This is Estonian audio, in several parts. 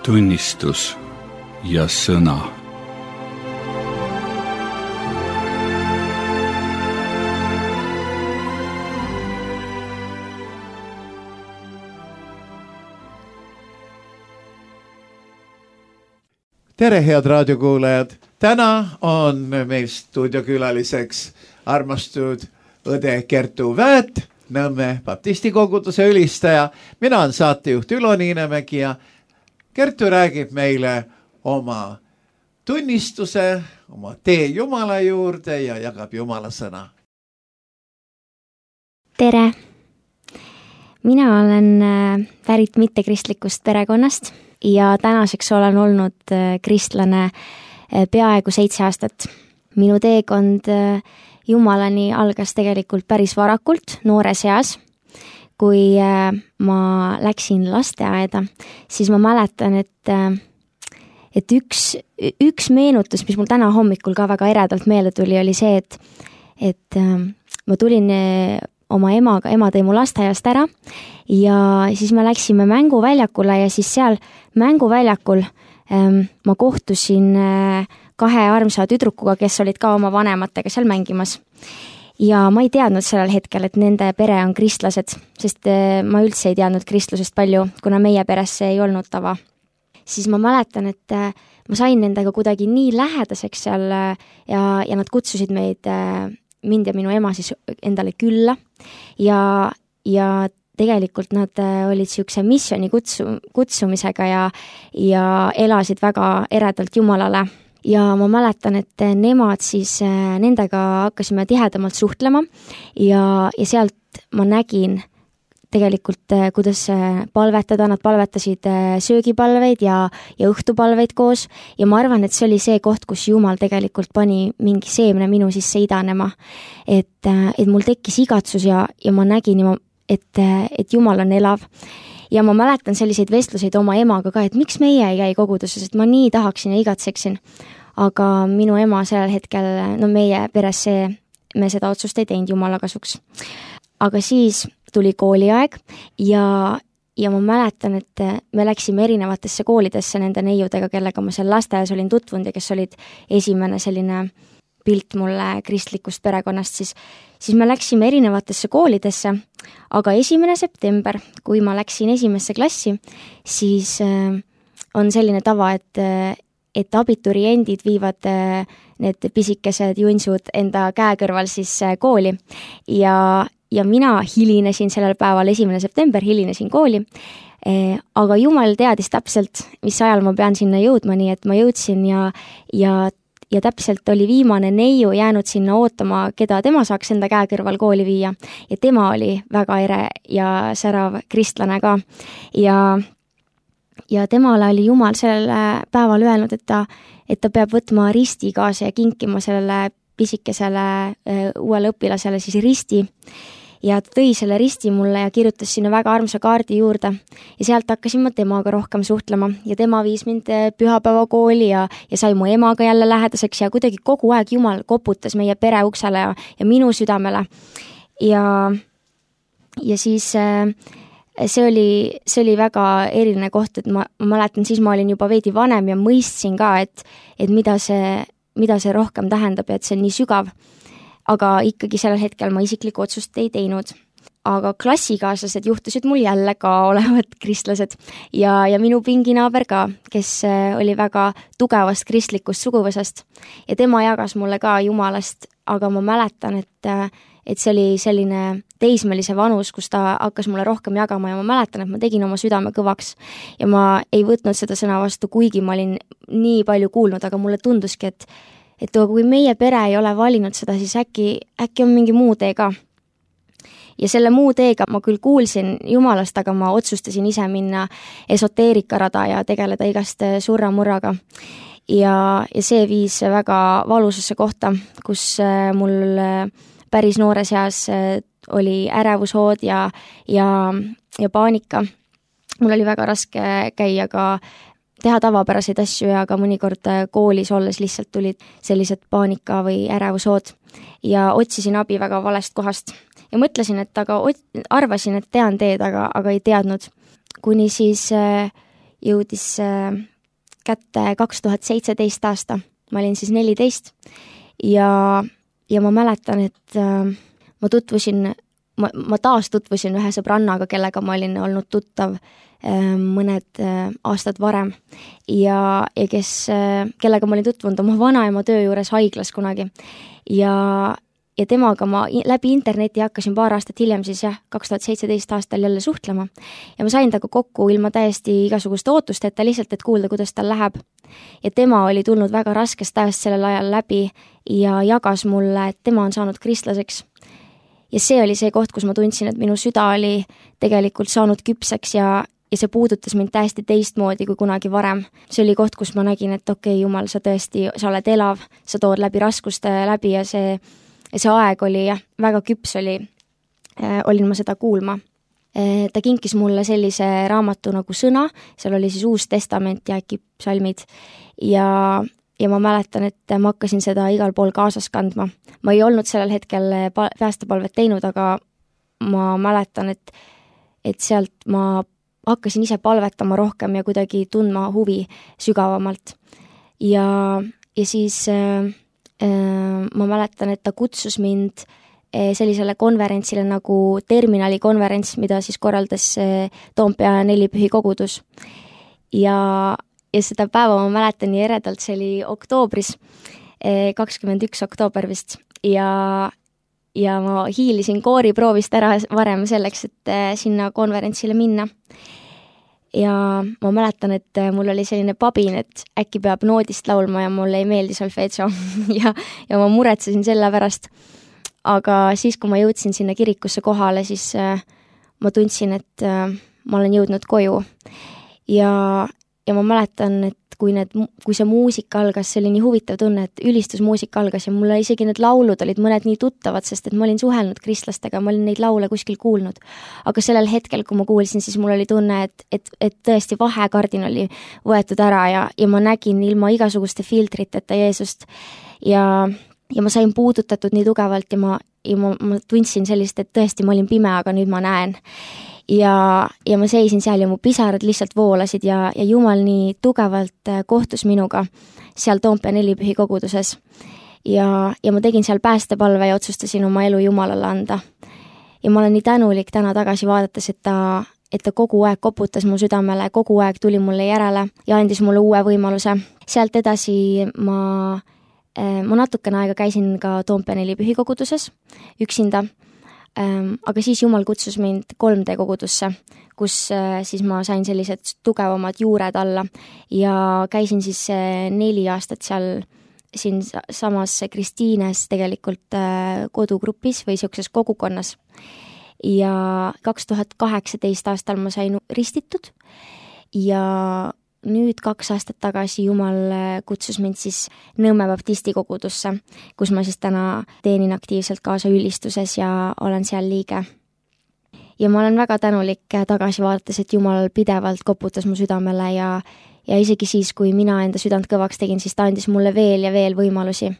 tunnistus ja sõna. Tere, head raadiokuulajad! Täna on meil stuudiokülaliseks armastud õde Kertu Väät, Nõmme baptisti koguduse ülistaja. Mina olen saatejuht Ülo Niinemägi ja Kertu räägib meile oma tunnistuse, oma tee Jumala juurde ja jagab Jumala sõna. Tere! Mina olen pärit mittekristlikust perekonnast ja tänaseks olen olnud kristlane peaaegu 7 aastat. Minu teekond Jumalani algas tegelikult päris varakult, noores eas. Kui ma läksin lasteaeda, siis ma mäletan, et üks meenutus, mis mul täna hommikul ka väga eredalt meelde tuli, oli see, et ma tulin oma ema tõi mu lasteaiast ära ja siis me läksime mänguväljakule ja siis seal mänguväljakul ma kohtusin 2 armsa tüdrukuga, kes olid ka oma vanematega seal mängimas. Ja ma ei teadnud sellel hetkel, et nende pere on kristlased, sest ma üldse ei teadnud kristlusest palju, kuna meie peres see ei olnud tava. Siis ma mäletan, et ma sain nendega kuidagi nii lähedaseks seal ja nad kutsusid mind ja minu ema siis endale külla ja tegelikult nad olid siukse missiooni kutsumisega ja elasid väga eredalt Jumalale. Ja ma mäletan, et nemad siis, nendega hakkasime tihedamalt suhtlema ja sealt ma nägin tegelikult, kuidas palvetada, nad palvetasid söögipalveid ja õhtupalveid koos ja ma arvan, et see oli see koht, kus Jumal tegelikult pani mingi seemne minu sisse idanema, et mul tekkis igatsus ja ma nägin, et Jumal on elav. Ja ma mäletan selliseid vestluseid oma emaga ka, et miks meie ei käi koguduses, et ma nii tahaksin ja igatseksin. Aga minu ema sellel hetkel, meie peres me seda otsust ei teinud Jumala kasuks. Aga siis tuli kooliaeg ja ma mäletan, et me läksime erinevatesse koolidesse nende neiudega, kellega ma seal lasteaias olin tutvunud ja kes olid esimene selline pilt mulle kristlikust perekonnast, siis me läksime erinevatesse koolidesse, aga 1. september, kui ma läksin 1. klassi, siis on selline tava, et abituriendid viivad need pisikesed junsud enda käe kõrval siis kooli ja mina hilinesin sellel päeval 1. september, hilinesin kooli, aga Jumal teadis täpselt, mis ajal ma pean sinna jõudma, nii et ma jõudsin ja täpselt oli viimane neiu jäänud sinna ootama, keda tema saaks enda käe kõrval kooli viia ja tema oli väga ere ja särav kristlane ka ja temale oli Jumal sellel päeval öelnud, et ta peab võtma risti kaasa ja kinkima sellele pisikesele uuele õpilasele siis risti ja ta tõi selle risti mulle ja kirjutas sinna väga armsa kaardi juurde ja sealt hakkasin ma temaga rohkem suhtlema ja tema viis mind pühapäevakooli ja sai mu emaga jälle lähedaseks ja kuidagi kogu aeg Jumal koputas meie pere uksele ja minu südamele ja siis see oli väga eriline koht, et ma mäletan, siis ma olin juba veidi vanem ja mõistsin ka, et mida see rohkem tähendab ja et see on nii sügav. Aga ikkagi sellel hetkel ma isiklikku otsust ei teinud. Aga klassikaaslased juhtusid mul jälle ka olevat kristlased ja minu pinginaaber ka, kes oli väga tugevast kristlikust suguvõsast ja tema jagas mulle ka Jumalast, aga ma mäletan, et see oli selline teismelise vanus, kus ta hakkas mulle rohkem jagama ja ma mäletan, et ma tegin oma südame kõvaks ja ma ei võtnud seda sõna vastu, kuigi ma olin nii palju kuulnud, aga mulle tunduski, et kui meie pere ei ole valinud seda, siis äkki on mingi muu tee ka. Ja selle muu teega ma küll kuulsin Jumalast, aga ma otsustasin ise minna esoteerikarada ja tegeleda igast surramurraga. Ja see viis väga valusasse kohta, kus mul päris noores eas oli ärevushood ja paanika. Mul oli väga raske käia ka teha tavapäraseid asju ja ka mõnikord koolis olles lihtsalt tulid sellised paanika või ärevushood ja otsisin abi väga valest kohast ja mõtlesin, et arvasin, et tean teed, aga ei teadnud. Kuni siis jõudis kätte 2017 aasta, ma olin siis 14 ja ma mäletan, et ma taas tutvusin ühe sõbrannaga, kellega ma olin olnud tuttav mõned aastad varem ja kellega ma olin tutvunud oma vanaema töö juures haiglas kunagi ja temaga ma läbi interneti hakkasin paar aastat hiljem siis 2017 aastal jälle suhtlema ja ma sain temaga kokku ilma täiesti igasuguste ootusteta lihtsalt, et kuulda, kuidas tal läheb. Ja tema oli tulnud väga raskest ajast sellel ajal läbi ja jagas mulle, et tema on saanud kristlaseks. Ja see oli see koht, kus ma tundsin, et minu süda oli tegelikult saanud küpseks ja see puudutas mind täiesti teistmoodi kui kunagi varem. See oli koht, kus ma nägin, et okei, Jumal, sa oled elav, sa tood läbi raskuste läbi ja see aeg oli väga küps olin ma seda kuulma. Ta kinkis mulle sellise raamatu nagu Sõna, seal oli siis Uus Testament ja äkki psalmid ja ma mäletan, et ma hakkasin seda igal pool kaasas kandma. Ma ei olnud sellel hetkel päästepalvet teinud, aga ma mäletan, et sealt ma hakkasin ise palvetama rohkem ja kuidagi tundma huvi sügavamalt. Ja siis ma mäletan, et ta kutsus mind sellisele konverentsile nagu Terminali konverents, mida siis korraldas Toompea 4 pühi kogudus. Ja seda päeva ma mäletan nii eredalt, see oli oktoobris, 21. oktoober vist. Ja ma hiilisin kooriproovist ära varem selleks, et sinna konverentsile minna. Ja ma mäletan, et mul oli selline pabin, et äkki peab noodist laulma ja mulle ei meeldi solfeggio ja ma muretsesin selle pärast. Aga siis, kui ma jõudsin sinna kirikusse kohale, siis ma tundsin, et ma olen jõudnud koju. Ja ma mäletan, et kui see muusika algas, see oli nii huvitav tunne, et ülistusmuusika algas ja mulle isegi need laulud olid mõned nii tuttavad, sest et ma olin suhelnud kristlastega, ma olin neid laule kuskil kuulnud. Aga sellel hetkel, kui ma kuulsin, siis mul oli tunne, et tõesti vahekardin oli võetud ära ja ma nägin ilma igasuguste filtriteta Jeesust ja ma sain puudutatud nii tugevalt ja ma tundsin sellist, et tõesti ma olin pime, aga nüüd ma näen. Ja ma seisin seal ja mu pisarad lihtsalt voolasid ja Jumal nii tugevalt kohtus minuga seal Toompea 4 pühi koguduses. Ja ma tegin seal päästepalve ja otsustasin oma elu Jumalale anda. Ja ma olen nii tänulik täna tagasi vaadates, et ta kogu aeg koputas mu südamele, kogu aeg tuli mulle järele ja andis mulle uue võimaluse. Sealt edasi ma natukene aega käisin ka Toompea 4 pühi koguduses üksinda. Aga siis Jumal kutsus mind 3D kogudusse, kus siis ma sain sellised tugevamad juured alla ja käisin siis 4 aastat seal siin samas Kristiines tegelikult kodugrupis või siukses kogukonnas. Ja 2018 aastal ma sain ristitud ja nüüd 2 aastat tagasi Jumal kutsus mind siis Nõmme baptisti kogudusse, kus ma siis täna teenin aktiivselt kaasa ülistuses ja olen seal liige. Ja ma olen väga tänulik tagasi vaadates, et Jumal pidevalt koputas mu südamele ja isegi siis, kui mina enda südant kõvaks tegin, siis ta andis mulle veel ja veel võimalusi.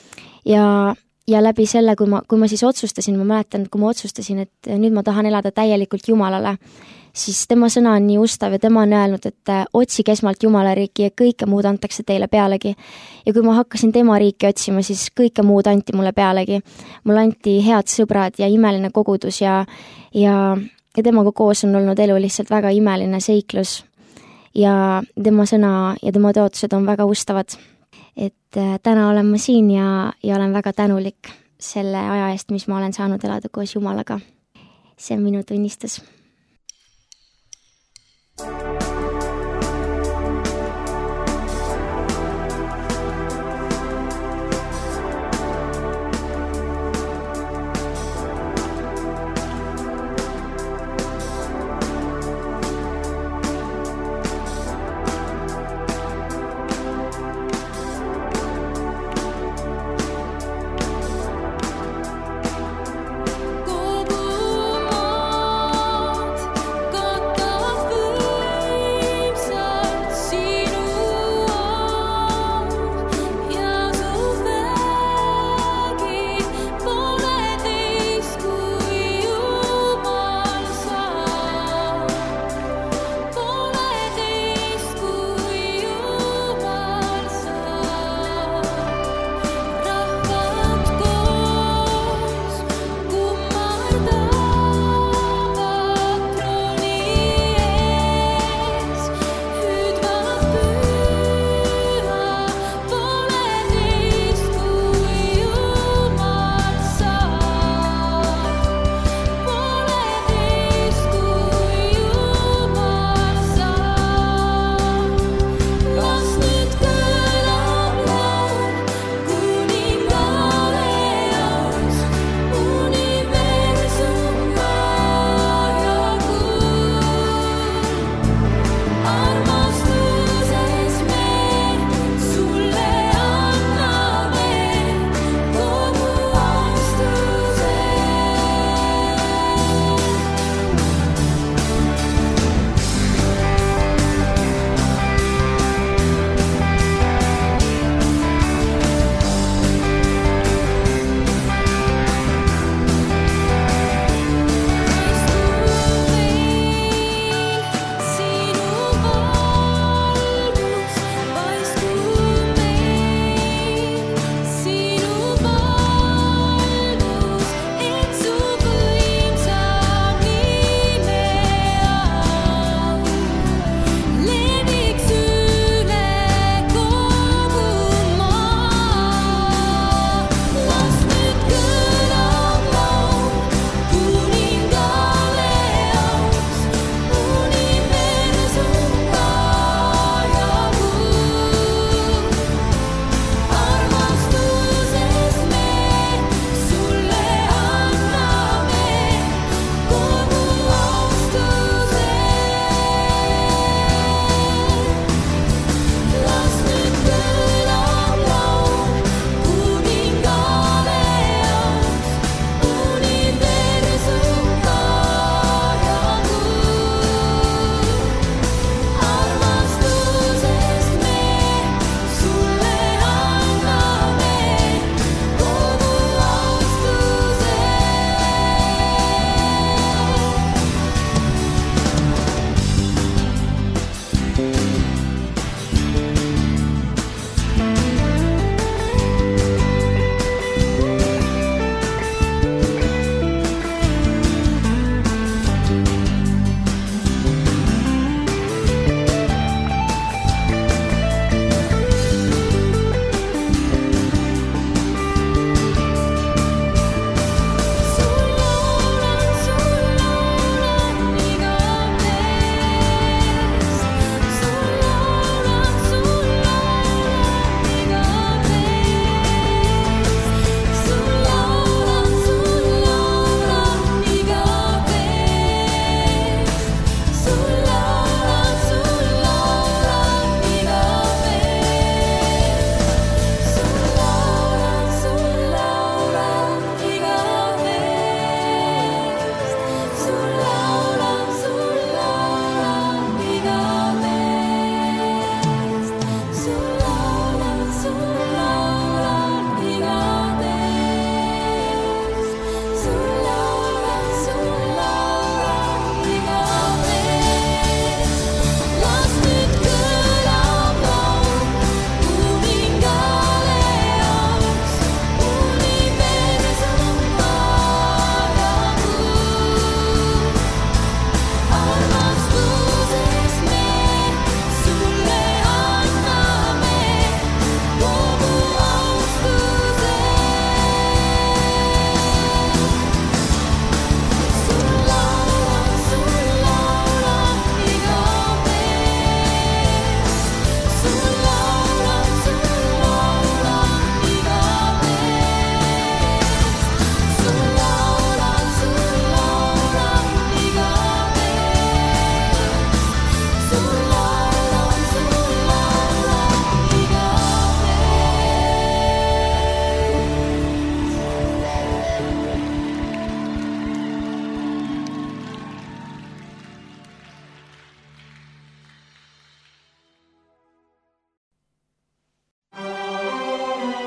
Ja läbi selle, kui ma siis otsustasin, ma mäletan, kui ma otsustasin, et nüüd ma tahan elada täielikult Jumalale, siis tema sõna on nii ustav ja tema on öelnud, et otsige esmalt Jumala riiki ja kõike muud antakse teile pealegi. Ja kui ma hakkasin tema riiki otsima, siis kõike muud anti mulle pealegi. Mulle anti head sõbrad ja imeline kogudus ja temaga koos on olnud elu lihtsalt väga imeline seiklus. Ja tema sõna ja tema tõotused on väga ustavad. Et täna olen ma siin ja olen väga tänulik selle aja eest, mis ma olen saanud elada koos Jumalaga. See on minu tunnistus. Kogu maad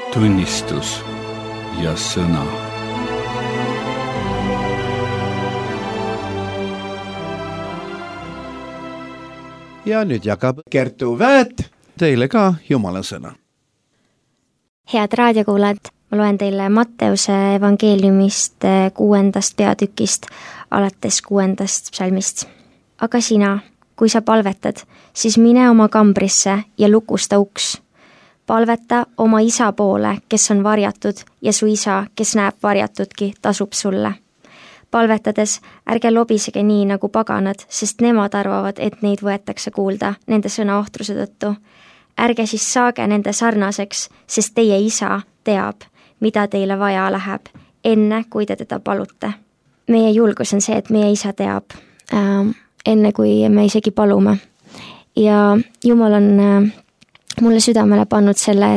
tunnistus ja sõna. Ja nüüd jagab Kertu Väät teile ka Jumala sõna. Head raadiokuulajad, ma loen teile Matteuse evangeeliumist 6. peatükist alates 6. psalmist. Aga sina, kui sa palvetad, siis mine oma kambrisse ja lukusta uks. Palveta oma isa poole, kes on varjatud, ja su isa, kes näeb varjatudki, tasub sulle. Palvetades ärge lobisege nii nagu paganad, sest nemad arvavad, et neid võetakse kuulda nende sõnaohtruse tõttu. Ärge siis saage nende sarnaseks, sest teie isa teab, mida teile vaja läheb, enne kui te teda palute. Meie julgus on see, et meie isa teab, enne kui me isegi palume. Ja Jumal on mulle südamele pannud selle,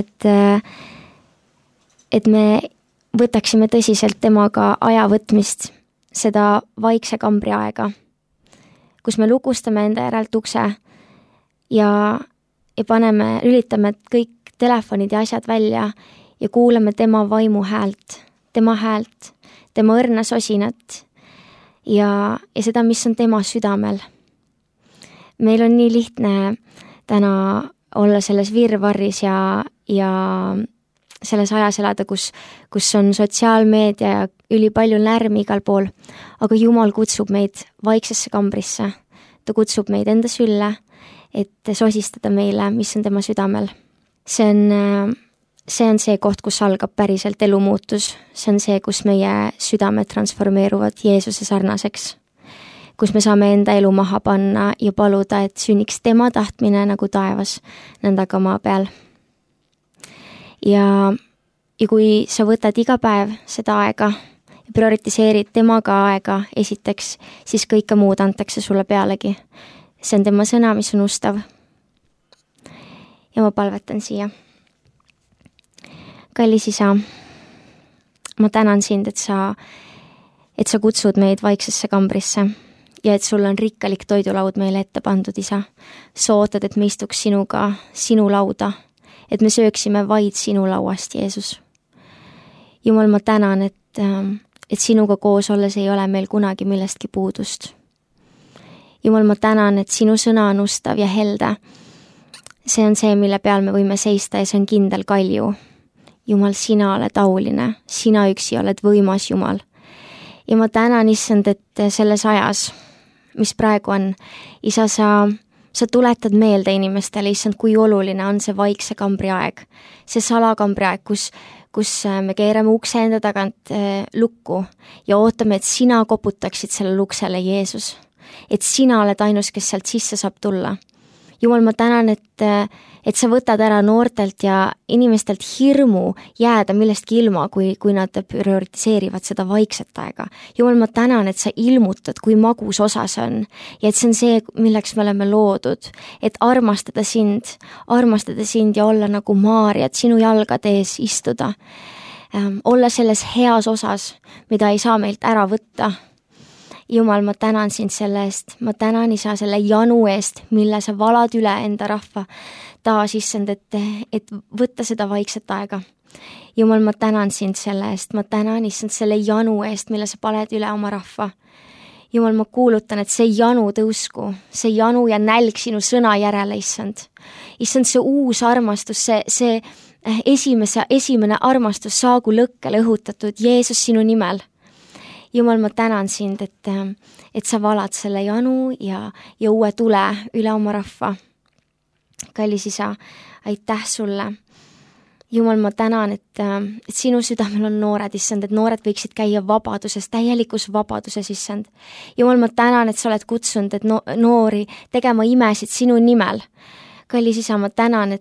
et me võtaksime tõsiselt temaga aja võtmist, seda vaikse kambri aega, kus me lukustame enda järelt ukse ja lülitame kõik telefonid ja asjad välja ja kuulame tema vaimu häält, tema õrna sosinat ja seda, mis on tema südamel. Meil on nii lihtne täna olla selles virvarris ja selles ajas elada, kus on sotsiaalmeedia ja ülipalju lärmi igal pool, aga Jumal kutsub meid vaiksesse kambrisse. Ta kutsub meid enda sülle, et sosistada meile, mis on tema südamel. See on see koht, kus algab päriselt elumuutus. See on see, kus meie südamed transformeeruvad Jeesuse sarnaseks. Kus me saame enda elu maha panna ja paluda, et sünniks tema tahtmine nagu taevas, nõnda ka maa peal. Ja kui sa võtad iga päev seda aega ja prioritiseerid temaga aega esiteks, siis kõike muud antakse sulle pealegi. See on tema sõna, mis on ustav. Ja ma palvetan siia. Kallis isa, ma tänan sind, et sa kutsud meid vaiksesse kambrisse ja et sul on rikkalik toidulaud meile ette pandud, isa. Sa ootad, et me istuks sinuga, sinu lauda, et me sööksime vaid sinu lauast, Jeesus. Jumal, ma tänan, et sinuga koos olles ei ole meil kunagi millestki puudust. Jumal, ma tänan, et sinu sõna on ustav ja helde. See on see, mille peal me võime seista ja see on kindel kalju. Jumal, sina oled auline, sina üksi oled võimas, Jumal. Ja ma tänan, issand, et selles ajas, mis praegu on, isa, sa tuletad meelde inimestele, issand, kui oluline on see vaikse kambri aeg. See salakambri aeg, kus me keerame ukse enda tagant lukku ja ootame, et sina koputaksid selle luksele, Jeesus. Et sina oled ainus, kes sealt sisse saab tulla. Jumal, ma tänan, et sa võtad ära noortelt ja inimestelt hirmu jääda millestki ilma, kui nad prioritiseerivad seda vaikset aega. Jumal, ma tänan, et sa ilmutad, kui magus osa see on ja et see on see, milleks me oleme loodud, et armastada sind ja olla nagu Maarjat, sinu jalgade ees istuda, olla selles heas osas, mida ei saa meilt ära võtta. Jumal, ma tänan sind selle eest, ma tänan, isa, selle janu eest, mille sa valad üle enda rahva taas, issand, et võtta seda vaikset aega. Jumal, ma tänan sind selle eest, ma tänan, issand, selle janu eest, mille sa paned üle oma rahva. Jumal, ma kuulutan, et see janu tõusku, see janu ja nälg sinu sõna järele, issand. Issand, see uus armastus, see esimene armastus saagu lõkkele õhutatud Jeesus sinu nimel. Jumal, ma tänan sind, et sa valad selle janu ja uue tule üle oma rahva. Kallis isa, aitäh sulle. Jumal, ma tänan, et sinu südamel on noored, issand, et noored võiksid käia vabaduses, täielikus vabaduses, issand. Jumal, ma tänan, et sa oled kutsunud, et noori tegema imesid sinu nimel. Kallis isa, ma tänan,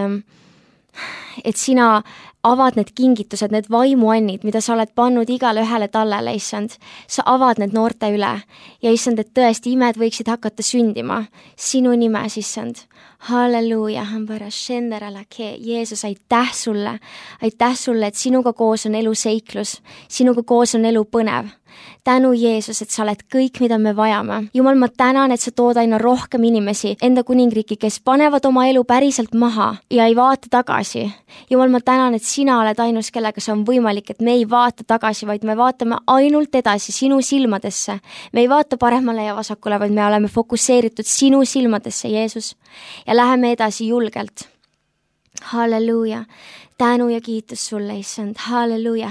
et sina avad need kingitused, need vaimuannid, mida sa oled pannud igale ühele tallele, issand. Sa avad need noorte üle ja issand, et tõesti imed võiksid hakata sündima sinu nimes, issand. Halleluuja, Jeesus, aitäh sulle, et sinuga koos on elu seiklus, sinuga koos on elu põnev. tänu Jeesus, et sa oled kõik, mida me vajame. Jumal, ma tänan, et sa tood aina rohkem inimesi enda kuningriiki, kes panevad oma elu päriselt maha ja ei vaata tagasi. Jumal, ma tänan, et sina oled ainus, kellega see on võimalik, et me ei vaata tagasi, vaid me vaatame ainult edasi sinu silmadesse. Me ei vaata paremale ja vasakule, vaid me oleme fokusseeritud sinu silmadesse, Jeesus, ja läheme edasi julgelt. Halleluuja. Tänu ja kiitus sulle, issand. Halleluuja.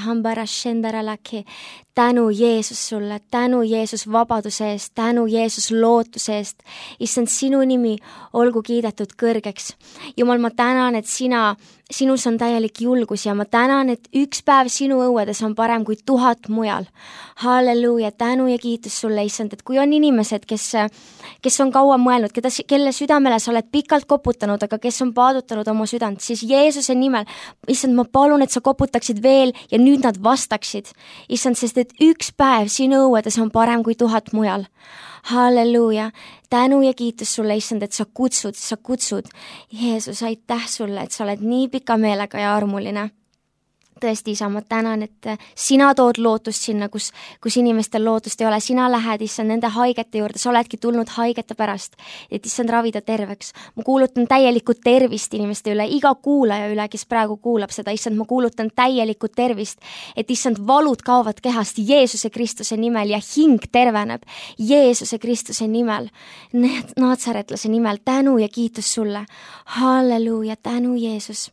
Tänu Jeesus sulle, tänu Jeesus vabaduse eest, tänu Jeesus lootuse eest. Issand, sinu nimi olgu kiidetud kõrgeks. Jumal, ma tänan, et sinus on täielik julgus ja ma tänan, et üks päev sinu õuedes on parem kui 1000 mujal. Halleluuja, tänu ja kiitus sulle, issand, et kui on inimesed, kes on kaua mõelnud, kelle südamele sa oled pikalt koputanud, aga kes on paadutanud oma südant, siis Jeesuse nimel, issand, ma palun, et sa koputaksid veel ja nüüd nad vastaksid. Issand, sest et üks päev sinu õuedes on parem kui 1000 mujal. Halleluuja, tänu ja kiitus sulle, issand, et sa kutsud. Jeesus, aitäh sulle, et sa oled nii pika meelega ja armuline. Tõesti, isa, ma tänan, et sina tood lootust sinna, kus inimestel lootust ei ole. Sina lähed, issand, nende haigete juurde, sa oledki tulnud haigete pärast, et issand ravida terveks. Ma kuulutan täielikku tervist inimeste üle, iga kuulaja üle, kes praegu kuulab seda, issand, ma kuulutan täielikku tervist, et issand valud kaovad kehast Jeesuse Kristuse nimel ja hing terveneb Jeesuse Kristuse nimel, Naatsaretlase nimel. Tänu ja kiitus sulle. Halleluuja, tänu Jeesus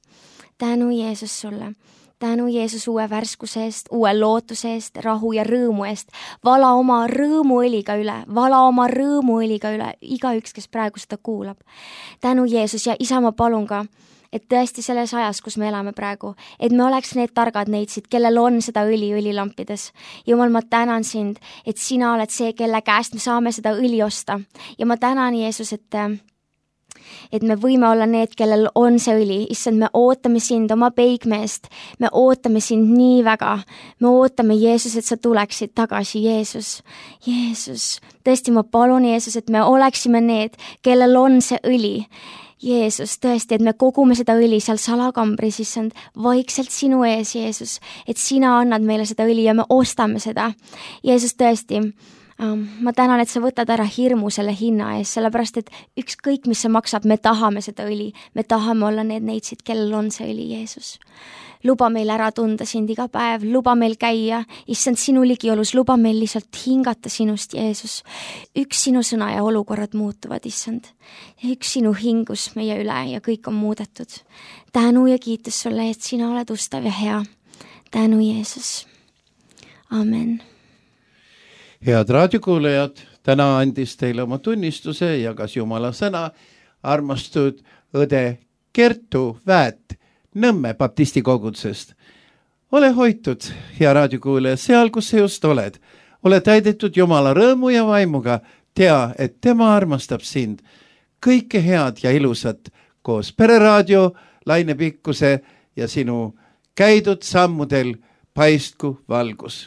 sulle. Tänu Jeesus uue värskuse eest, uue lootuse eest, rahu ja rõõmu eest. Vala oma rõõmuõliga üle, igaüks, kes praegu seda kuulab. Tänu Jeesus ja isa, ma palun ka, et tõesti selles ajas, kus me elame praegu, et me oleks need targad neitsid, kellel on seda õlilampides. Jumal, ma tänan sind, et sina oled see, kelle käest me saame seda õli osta. Ja ma tänan, Jeesus, et me võime olla need, kellel on see õli. Issand, me ootame sind oma peigmeest. Me ootame sind nii väga. Me ootame, Jeesus, et sa tuleksid tagasi, Jeesus. Tõesti, ma palun, Jeesus, et me oleksime need, kellel on see õli. Jeesus, tõesti, et me kogume seda õli seal salakambris, issand, vaikselt sinu ees, Jeesus, et sina annad meile seda õli ja me ostame seda. Jeesus, tõesti, ma tänan, et sa võtad ära hirmu selle hinna ees, sellepärast, et ükskõik, mis see maksab, me tahame seda õli. Me tahame olla need neitsid, kellel on see õli, Jeesus. Luba meil ära tunda sind iga päev, luba meil käia, issand sinu ligiolus, luba meil lihtsalt hingata sinust, Jeesus. Üks sinu sõna ja olukorrad muutuvad, issand. Üks sinu hingus meie üle ja kõik on muudetud. Tänu ja kiitus sulle, et sina oled ustav ja hea. Tänu, Jeesus. Amen. Head raadiokuulajad, täna andis teile oma tunnistuse ja kas Jumala sõna armastud õde Kertu Väät Nõmme baptisti kogudusest. Ole hoitud, hea raadiokuulaja, seal, kus sa just oled. Ole täidetud Jumala rõõmu ja vaimuga. Tea, et tema armastab sind. Kõike head ja ilusat koos Pereraadio, Laine Pikkuse ja sinu käidud sammudel paistku valgus.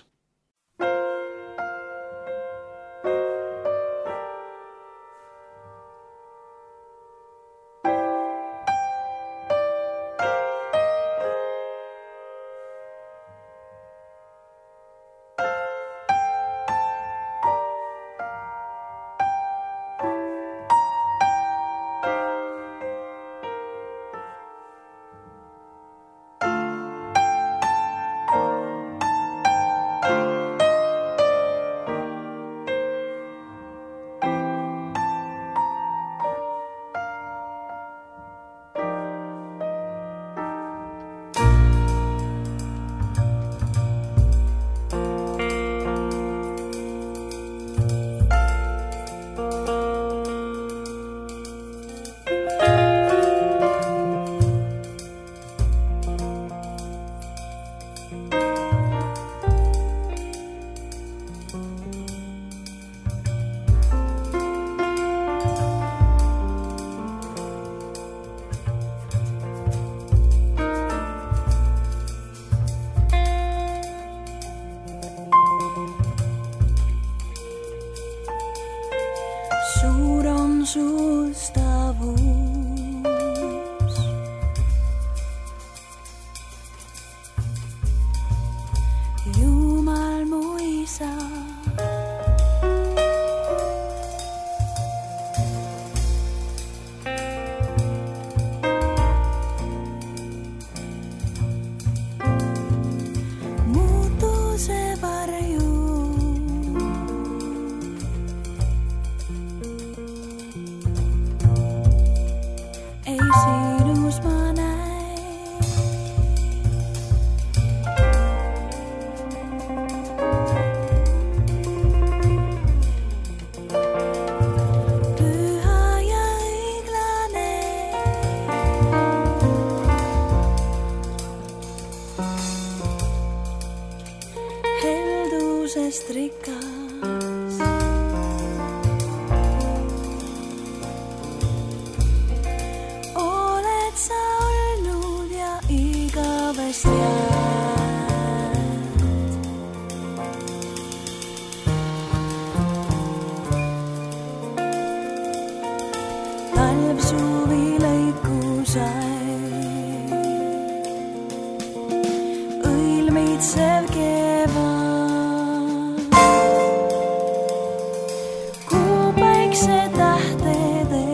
Sustavus. Jumal mu isa. meist rikas. Oled sa olnud ja igavest jääd. Talv suvi lõiku sai, õilmitsev kevad, kuu päikse tähtede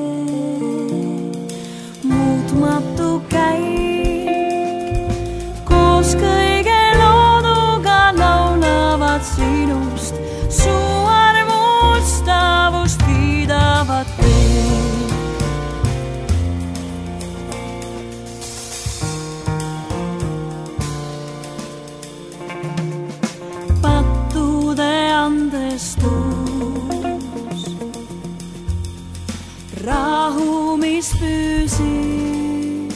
muutmatu käik, koos kõige looduga laulavad sinust, su armustavust kiidavad kõik. Pattude andestus, rahu, mis püsib,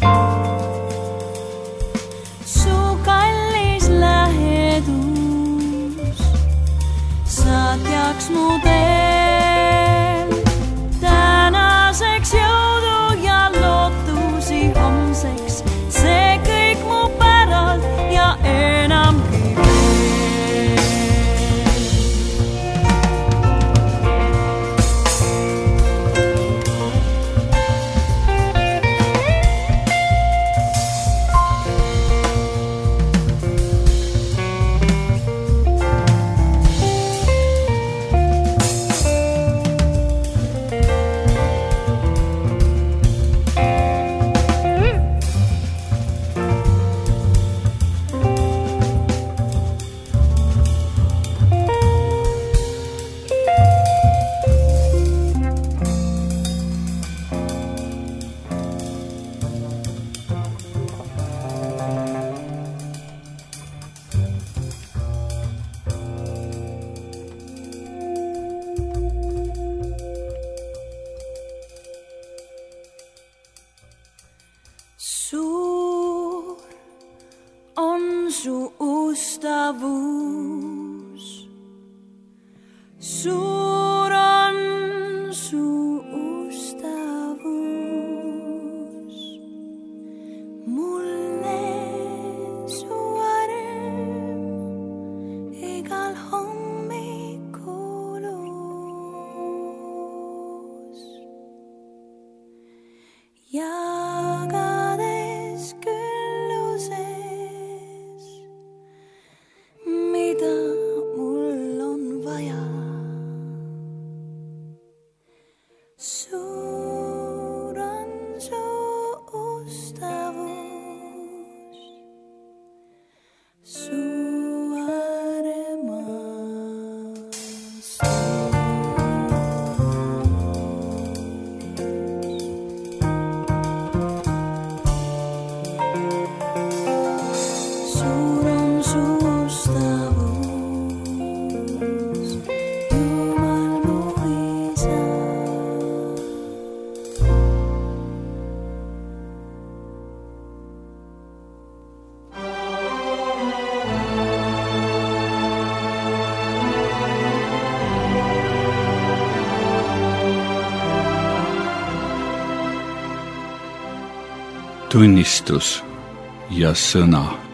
su kallis lähedus, saatjaks mu teel. Tänaseks jõudu ja lootusi homseks, see kõik mu päralt ja enamgi veel. Suur on su ustavus, suur on su ustavus, mulle su arm igal hommikulus. Jagades külluses, mida mul on vaja. Suur on su ustavus, su armastus. tunnistus ja sõna.